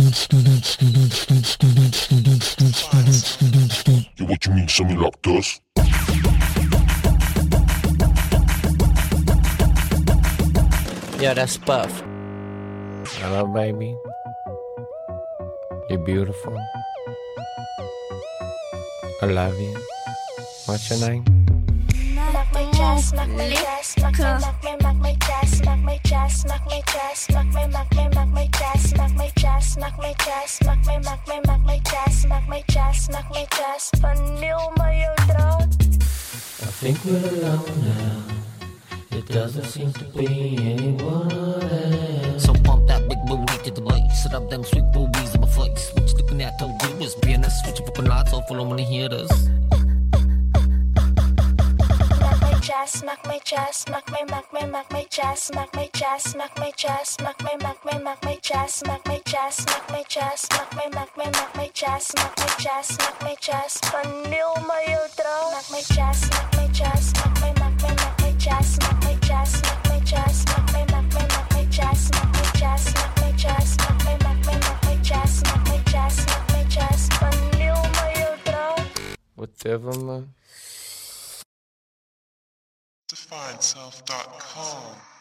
Yo, what you mean, something like this? Yeah, that's Puff. Hello, baby. You're beautiful. I love you. What's your name? Smack my chest, smack my chest, smack my chest, smack my chest, smack my chest, smack my chest, smack my chest, smack my chest, smack my chest, smack my chest, smack my chest. Vanil mayo draad. I think we're alone now. It doesn't seem to be anyone else. So pump that big booty to the bass. Set up them sweet boobies in my face. What you looking at? Told you was being a switch up fucking lots. So full wanna hear this. Smack my chest, smack my chest, smack my chest, smack my chest, smack my chest, smack my chest, smack my chest, smack my chest, smack my chest, smack my chest. Vanil mayo draad. Smack my chest, smack my chest, smack my chest, smack my chest, smack my chest, smack my chest, smack my chest, smack my chest, smack my chest, smack my chest, smack my chest. Vanil mayo draad. Whatever, man. DefineSelf.com